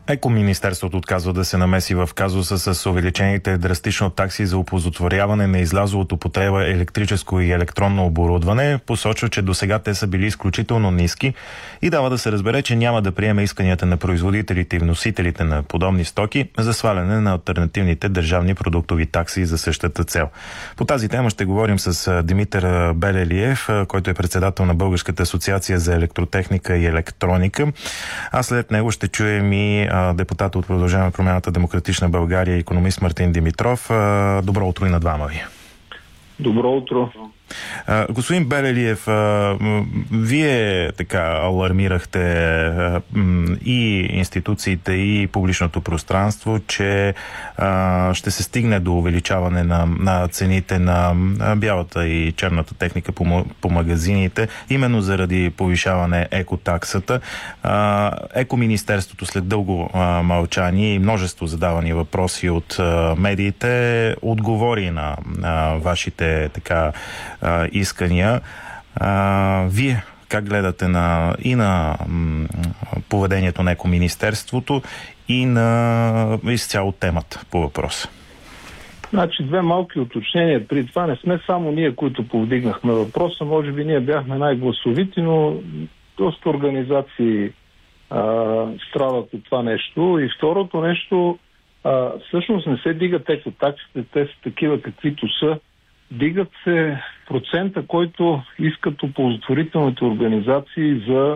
Екоминистерството отказва да се намеси в казуса с увеличените драстично такси за оползотворяване на излязло от употреба електрическо и електронно оборудване. Посочва, че досега те са били изключително ниски и дава да се разбере, че няма да приеме исканията на производителите и вносителите на подобни стоки за сваляне на алтернативните държавни продуктови такси за същата цел. По тази тема ще говорим с Димитър Белелиев, който е председател на Българската асоциация за електротехника и електроника. А след него ще чуем и депутата от Продължаваме промяната Демократична България, икономист Мартин Димитров. Добро утро и на двама ви. Добро утро. Господин Белелиев, вие така алармирахте и институциите, и публичното пространство, че ще се стигне до увеличаване на цените на бялата и черната техника по магазините, именно заради повишаване екотаксата. Екоминистерството след дълго мълчание и множество задавани въпроси от медиите отговори на вашите така искания. Вие как гледате на поведението на Екоминистерството и на изцяло темата по въпроса? Значи две малки уточнения. При това не сме само ние, които повдигнахме въпроса. Може би ние бяхме най-гласовити, но доста организации страдат от това нещо. И второто нещо, всъщност не се дигат екотаксите, те са такива каквито са. Дигат се процента, който искат оползотворителните организации за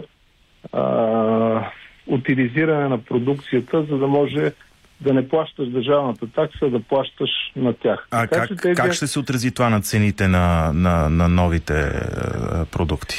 утилизиране на продукцията, за да може да не плащаш държавната такса, да плащаш на тях. Как ще се отрази това на цените на новите продукти?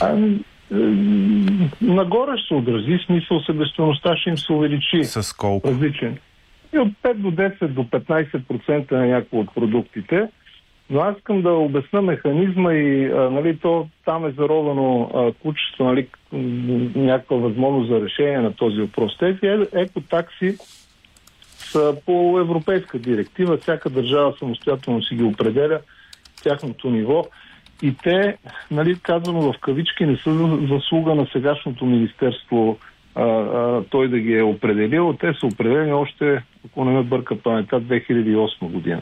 Нагоре ще се отрази, смисъл себестойността ще им се увеличи. С колко? Различен. И от 5 до 10 до 15% на някои от продуктите. Но аз искам да обясна механизма и то там е заровено кучество, някаква възможност за решение на този въпрос. Тези екотакси са по европейска директива. Всяка държава самостоятелно си ги определя тяхното ниво. И те, казано в кавички, не са заслуга на сегашното министерство той да ги е определил. Те са определени още, ако не ме бърка паметта, 2008 година.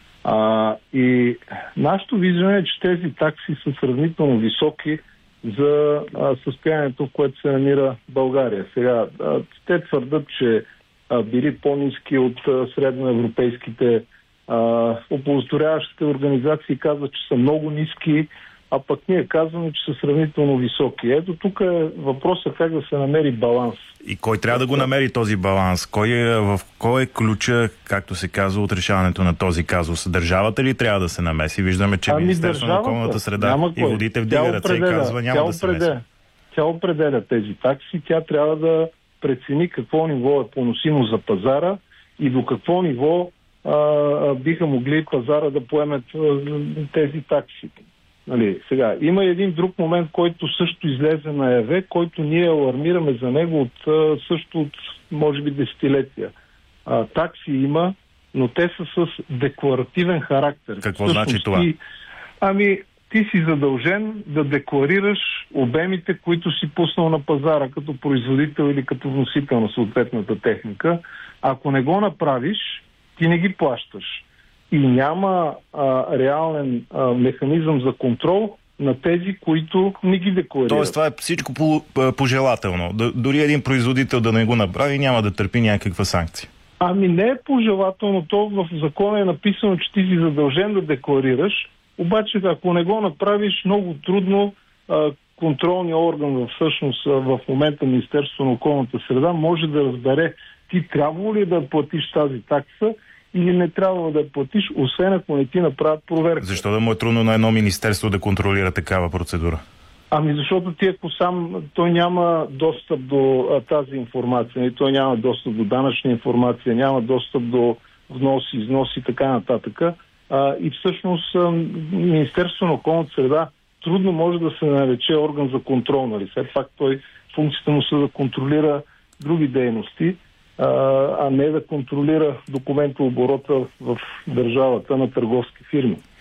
И нашето виждане е, че тези такси са сравнително високи за състоянието, в което се намира България. Сега, те твърдат, че били по-ниски от средноевропейските. Оползотворяващите организации казват, че са много ниски, а пък ние казваме, че са сравнително високи. Ето тук е въпросът как да се намери баланс. И кой трябва да го намери този баланс? Кой е ключа, както се казва, от решаването на този казус? Държавата ли трябва да се намеси? Виждаме, че Министерството на околната среда и водите вдига ръце и казва, няма да се намеси. Тя определя тези такси, тя трябва да прецени какво ниво е поносимо за пазара и до какво ниво биха могли пазара да поемат тези такси. Сега, има един друг момент, който също излезе наяве, който ние алармираме за него от може би, десетилетия. Такси има, но те са с декларативен характер. Какво значи това? Ти си задължен да декларираш обемите, които си пуснал на пазара като производител или като вносител на съответната техника. Ако не го направиш, ти не ги плащаш. И няма реален механизъм за контрол на тези, които не ги декларират. Тоест това е всичко пожелателно. Дори един производител да не го направи, няма да търпи някаква санкция. Не е пожелателно. То в закона е написано, че ти си задължен да декларираш. Обаче, ако не го направиш, много трудно контролният орган, всъщност в момента Министерството на околната среда, може да разбере ти трябва ли да платиш тази такса или не трябва да платиш, освен ако не ти направят проверка. Защо да му е трудно на едно министерство да контролира такава процедура? Защото ако той няма достъп до тази информация, той няма достъп до данъчна информация, няма достъп до внос, износ и така нататък. И всъщност Министерството на околната среда трудно може да се нарече орган за контрол. Все пак функцията му са да контролира други дейности, а не да контролира документооборота в държавата на търговски фирми.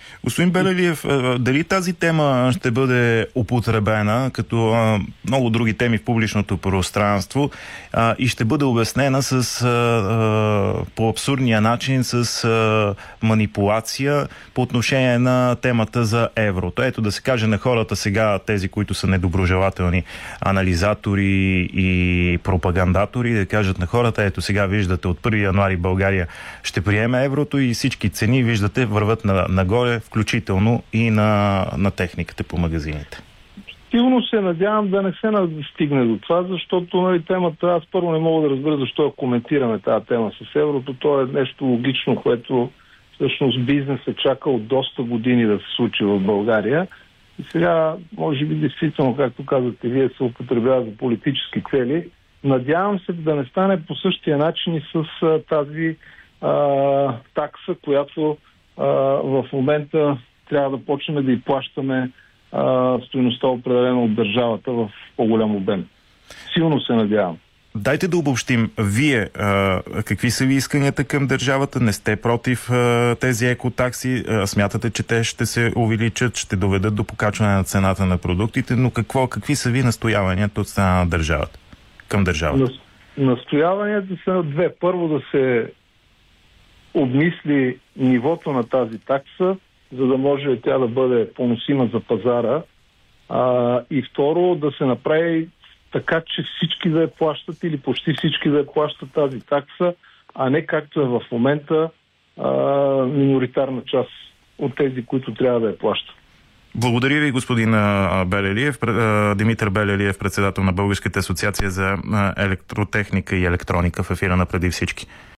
Господин Белелиев, дали тази тема ще бъде употребена като много други теми в публичното пространство и ще бъде обяснена по абсурдния начин с манипулация по отношение на темата за еврото? Ето да се каже на хората сега, тези, които са недоброжелателни анализатори и пропагандатори, да кажат на хората, ето сега виждате от 1 януари България ще приеме еврото и всички цени, виждате, върват нагоре, включително и на техниката по магазините. Силно се надявам да не се стигне до това, защото темата, аз първо не мога да разбера защо коментираме тази тема с еврото. То е нещо логично, което всъщност бизнес е чакал доста години да се случи в България. И сега, може би, действително, както казвате, вие се употребява за политически цели. Надявам се да не стане по същия начин и с тази такса, която в момента трябва да почнем да й плащаме стойността, определена от държавата в по-голям обем. Силно се надявам. Дайте да обобщим. Вие, какви са ви исканията към държавата? Не сте против тези екотакси? Смятате, че те ще се увеличат, ще доведат до покачване на цената на продуктите, но какви са ви настояванията от страна на държавата? Към държавата? Настояванията са две. Първо, да се обмисли нивото на тази такса, за да може тя да бъде поносима за пазара. И второ, да се направи така, че всички да я плащат или почти всички да я плащат тази такса, а не както е в момента миноритарна част от тези, които трябва да я плащат. Благодаря ви, господин Белелиев. Димитър Белелиев, председател на Българската асоциация за електротехника и електроника в ефира на Преди всички.